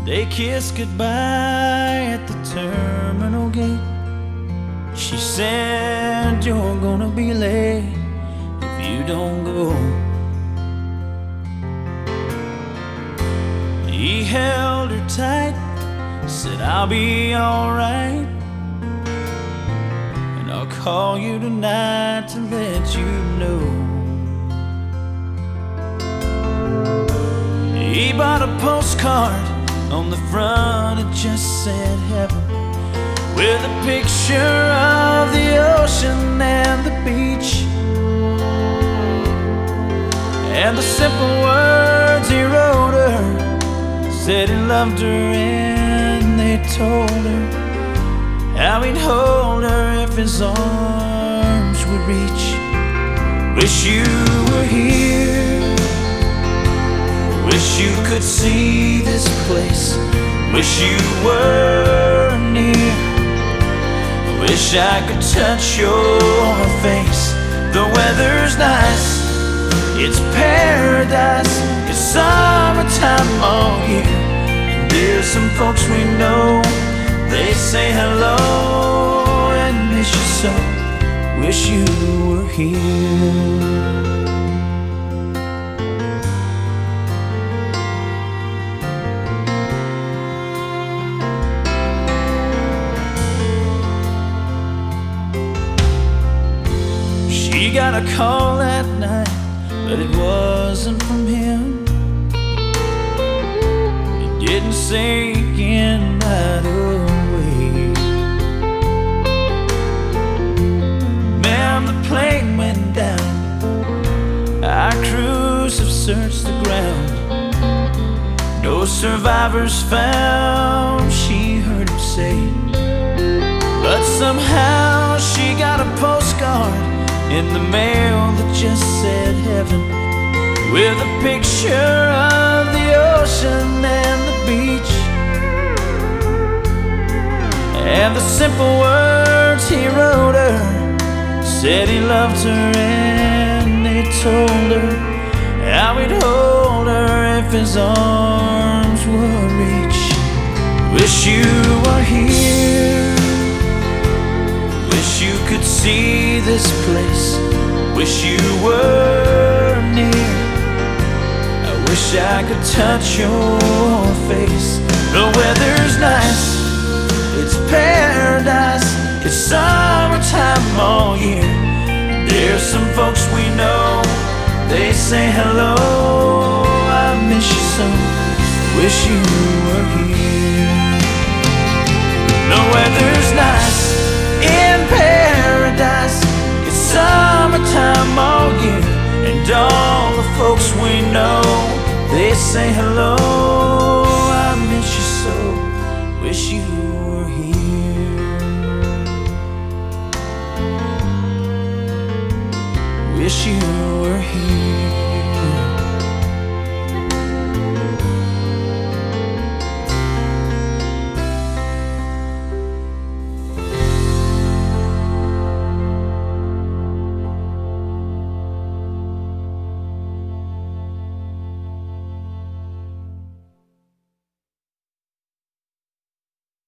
They kissed goodbye at the terminal gate. She said, "You're gonna be late if you don't go." He held her tight, said, "I'll be alright, and I'll call you tonight to let you know." He bought a postcard. On the front it just said heaven, with a picture of the ocean and the beach, and the simple words he wrote her said he loved her, and they told her how he'd hold her if his arms would reach. Wish you were here, wish you could see this place, wish you were near, wish I could touch your face. The weather's nice, it's paradise, it's summertime all year. And there's some folks we know, they say hello and miss you so. Wish you were here. She got a call that night, but it wasn't from him. It didn't sink in right away. Man, the plane went down, our crews have searched the ground, no survivors found, she heard him say. But somehow she got a postcard in the mail that just said heaven, with a picture of the ocean and the beach, and the simple words he wrote her said he loved her, and they told her how he'd hold her if his arms would reach. Wish you were here, wish you could see this place, wish you were near, I wish I could touch your face. The weather's nice, it's paradise, it's summertime all year. There's some folks we know, they say hello, I miss you so, wish you were here. The weather's nice, in paradise, it's summertime all year. And all the folks we know, they say hello,